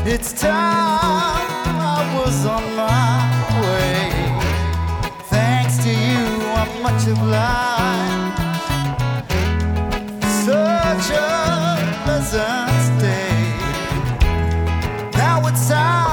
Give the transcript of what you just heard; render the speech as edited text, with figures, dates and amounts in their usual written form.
It's time I was on my way. Thanks to you, I'm much obliged. Such a pleasant day. Now it's time